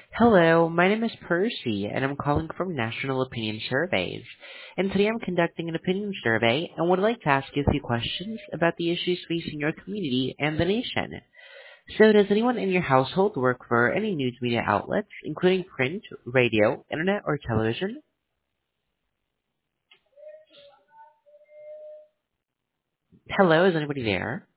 Hello, my name is Percy, and I'm calling from National Opinion Surveys. And today I'm conducting an opinion survey and would like to ask you a few questions about the issues facing your community and the nation. So does anyone in your household work for any news media outlets, including print, radio, internet, or television? Hello, is anybody there?